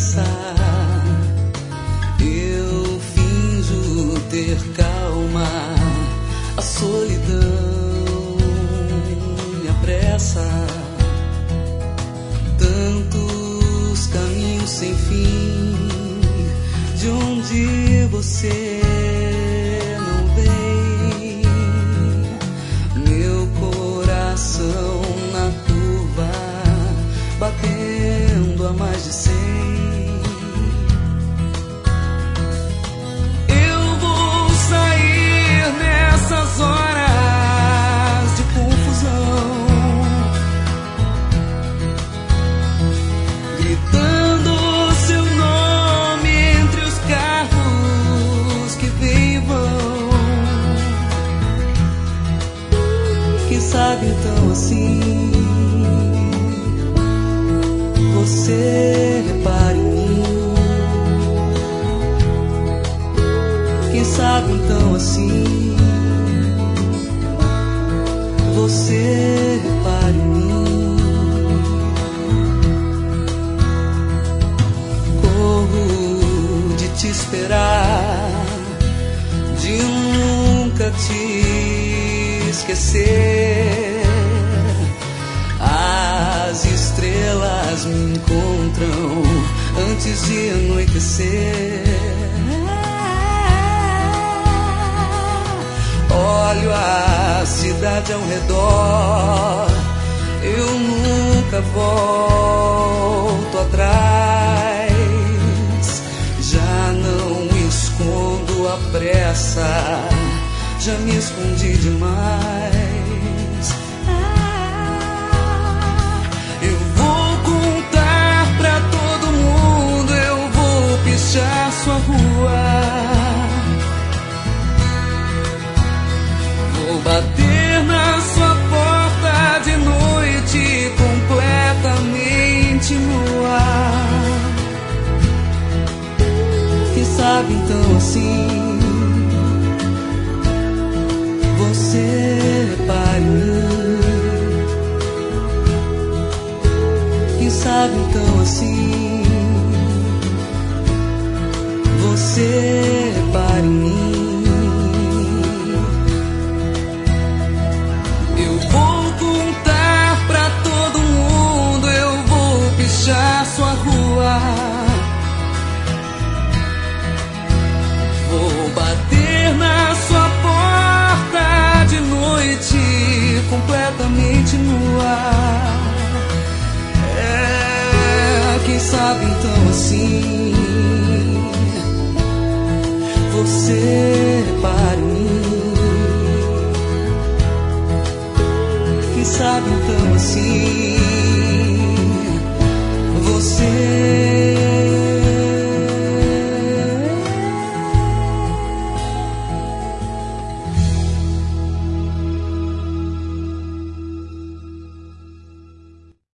pressa. Eu finjo ter calma, a solidão me apressa. Tantos caminhos sem fim, de onde você não vem. Meu coração na curva, batendo a mais de 100. Eu vou sair nessas horas de confusão, gritando seu nome entre os carros que vêm e vão. Quem sabe então assim você repare em mim. Quem sabe então assim você repare em mim. Corro de te esperar, de nunca te esquecer. As estrelas me encontram antes de anoitecer. Olho a cidade ao redor, eu nunca volto atrás. Já não escondo a pressa, já me escondi demais. Eu vou contar pra todo mundo, eu vou pichar sua rua, vou bater na sua porta de noite, completamente nua. Quem sabe então assim você repare em mim. Quem sabe então assim você repare em mim. Eu vou contar pra todo mundo, eu vou pichar sua rua, vou bater na sua porta de noite, completamente nua. Quem sabe então assim você repare em mim. Quem sabe então assim você